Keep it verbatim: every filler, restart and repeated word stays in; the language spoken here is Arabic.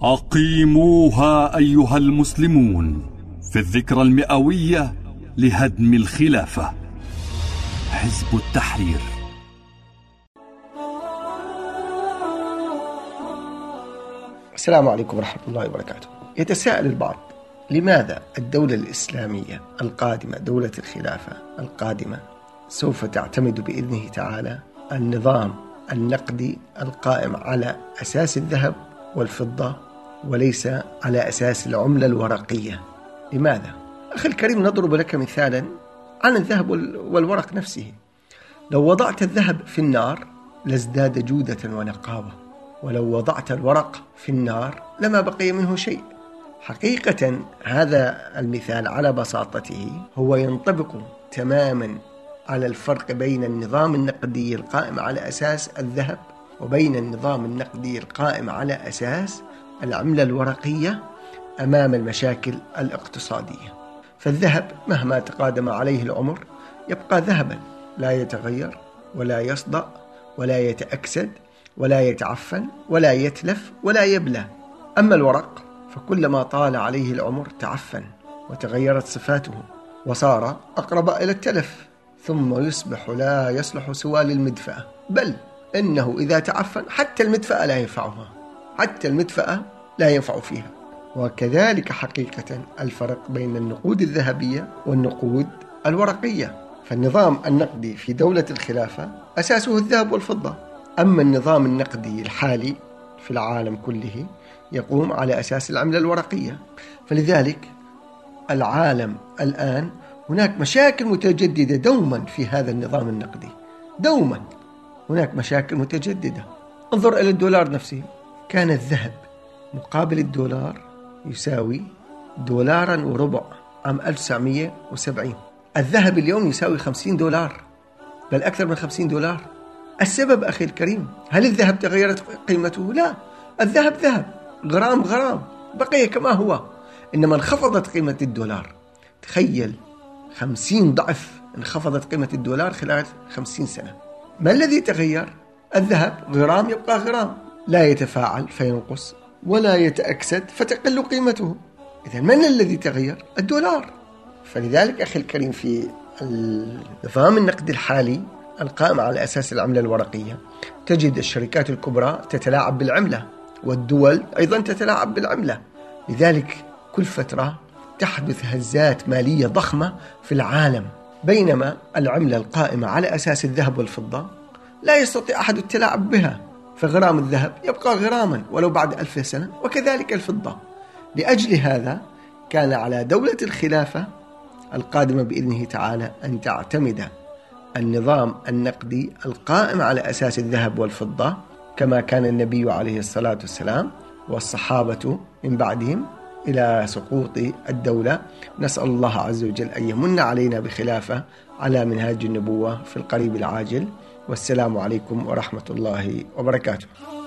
أقيموها أيها المسلمون في الذكرى المئوية لهدم الخلافة. حزب التحرير. السلام عليكم ورحمة الله وبركاته. يتساءل البعض: لماذا الدولة الإسلامية القادمة، دولة الخلافة القادمة، سوف تعتمد بإذنه تعالى النظام النقدي القائم على أساس الذهب والفضة وليس على أساس العملة الورقية؟ لماذا؟ أخي الكريم، نضرب لك مثالا عن الذهب والورق نفسه. لو وضعت الذهب في النار لازداد جودة ونقاوة، ولو وضعت الورق في النار لما بقي منه شيء. حقيقة هذا المثال على بساطته هو ينطبق تماما على الفرق بين النظام النقدي القائم على أساس الذهب وبين النظام النقدي القائم على أساس العملة الورقية أمام المشاكل الاقتصادية. فالذهب مهما تقادم عليه العمر يبقى ذهبا، لا يتغير ولا يصدأ ولا يتأكسد ولا يتعفن ولا يتلف ولا يبلى. أما الورق فكلما طال عليه العمر تعفن وتغيرت صفاته وصار أقرب إلى التلف، ثم يصبح لا يصلح سوى للمدفأة، بل إنه إذا تعفن حتى المدفأة لا ينفعها، حتى المدفأة لا ينفع فيها. وكذلك حقيقة الفرق بين النقود الذهبية والنقود الورقية. فالنظام النقدي في دولة الخلافة أساسه الذهب والفضة، أما النظام النقدي الحالي في العالم كله يقوم على أساس العملة الورقية. فلذلك العالم الآن هناك مشاكل متجددة دوما في هذا النظام النقدي، دوما هناك مشاكل متجددة. انظر إلى الدولار نفسه، كان الذهب مقابل الدولار يساوي دولارا وربع عام ألف وتسعمائة وسبعين. الذهب اليوم يساوي خمسين دولار، بل أكثر من خمسين دولار. السبب أخي الكريم، هل الذهب تغيرت قيمته؟ لا، الذهب ذهب، غرام غرام، بقي كما هو، إنما انخفضت قيمة الدولار. تخيل، خمسين ضعف انخفضت قيمة الدولار خلال خمسين سنة. ما الذي تغير؟ الذهب غرام يبقى غرام، لا يتفاعل فينقص ولا يتأكسد فتقل قيمته. إذن من الذي تغير؟ الدولار. فلذلك أخي الكريم في النظام النقدي الحالي القائم على أساس العملة الورقية تجد الشركات الكبرى تتلاعب بالعملة، والدول أيضا تتلاعب بالعملة. لذلك كل فترة تحدث هزات مالية ضخمة في العالم، بينما العملة القائمة على أساس الذهب والفضة لا يستطيع أحد التلاعب بها، فغرام الذهب يبقى غراما ولو بعد ألف سنة، وكذلك الفضة. لأجل هذا كان على دولة الخلافة القادمة بإذنه تعالى أن تعتمد النظام النقدي القائم على أساس الذهب والفضة كما كان النبي عليه الصلاة والسلام والصحابة من بعدهم إلى سقوط الدولة. نسأل الله عز وجل أن يمن علينا بخلافة على منهاج النبوة في القريب العاجل. والسلام عليكم ورحمة الله وبركاته.